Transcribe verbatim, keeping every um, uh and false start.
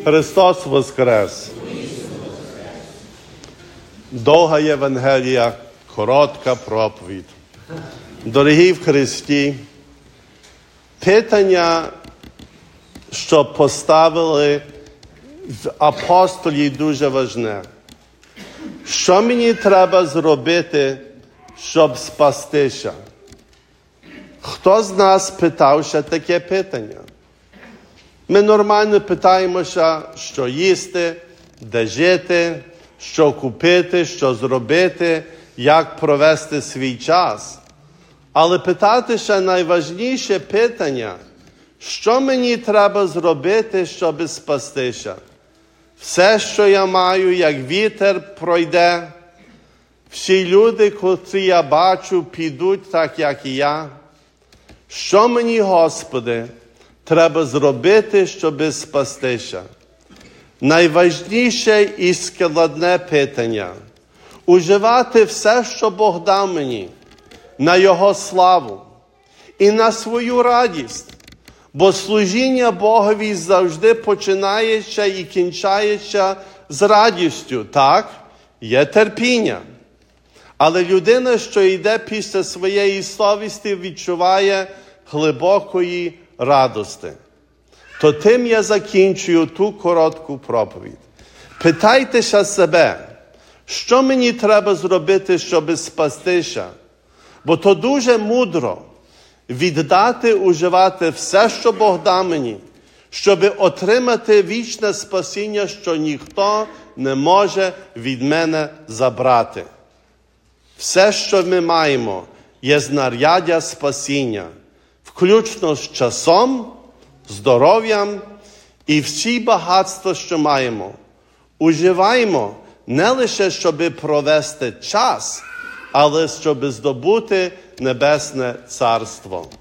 Христос воскрес! Довга Євангелія, коротка проповідь. Дорогі в Христі, питання, що поставили в апостолі, дуже важне. Що мені треба зробити, щоб спастися? Хто з нас питав ще таке питання? Ми нормально питаємося, що їсти, де жити, що купити, що зробити, як провести свій час. Але питати ще найважніше питання, що мені треба зробити, щоб спастися? Все, що я маю, як вітер пройде, всі люди, котрі я бачу, підуть так, як і я. Що мені, Господи, треба зробити, щоб спастися? Найважніше і складне питання – уживати все, що Бог дав мені, на Його славу і на свою радість. Бо служіння Богові завжди починається і кінчається з радістю. Так, є терпіння. Але людина, що йде після своєї совісті, відчуває глибокої радості. То тим я закінчую ту коротку проповідь. Питайтеся себе, що мені треба зробити, щоб спастися? Бо то дуже мудро віддати, уживати все, що Бог дав мені, щоб отримати вічне спасіння, що ніхто не може від мене забрати. Все, що ми маємо, є знаряддя спасіння, включно з часом, здоров'ям і всі багатства, що маємо. Уживаємо не лише, щоб провести час, але щоб здобути Небесне Царство.